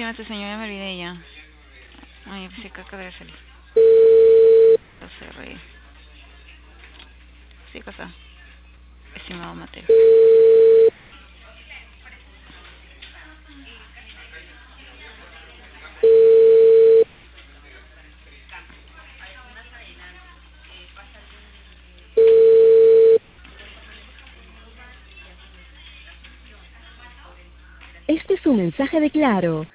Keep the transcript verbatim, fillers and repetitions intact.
se llama este señor? Ya me olvidé ya. Ay, pensé que acá debe salir. Lo cerré. Sí, cosa. Estimado Mateo. Este es un mensaje de Claro.